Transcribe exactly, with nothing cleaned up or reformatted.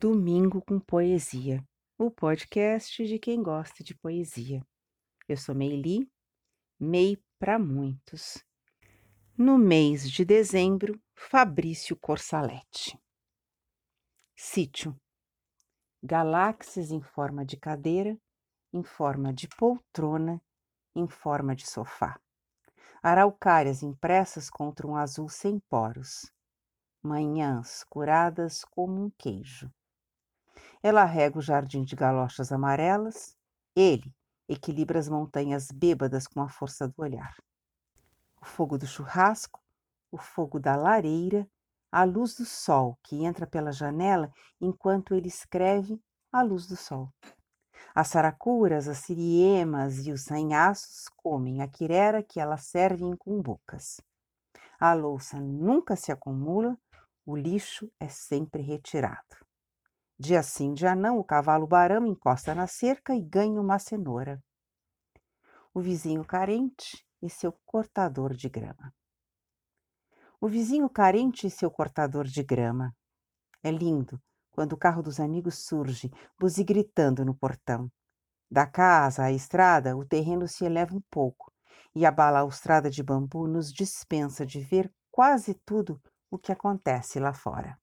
Domingo com Poesia, o podcast de quem gosta de poesia. Eu sou Meili, Mei para muitos. No mês de dezembro, Fabrício Corsaletti. Sítio. Galáxias em forma de cadeira, em forma de poltrona, em forma de sofá. Araucárias impressas contra um azul sem poros. Manhãs curadas como um queijo. Ela rega o jardim de galochas amarelas, ele equilibra as montanhas bêbadas com a força do olhar. O fogo do churrasco, o fogo da lareira, a luz do sol que entra pela janela enquanto ele escreve a luz do sol. As saracuras, as siriemas e os sanhaços comem a quirera que ela serve em cumbucas. A louça nunca se acumula, o lixo é sempre retirado. Dia sim, dia não, o cavalo barão encosta na cerca e ganha uma cenoura. O vizinho carente e seu cortador de grama. O vizinho carente e seu cortador de grama. É lindo quando o carro dos amigos surge, buzigritando no portão. Da casa à estrada, o terreno se eleva um pouco, e a balaustrada de bambu nos dispensa de ver quase tudo o que acontece lá fora.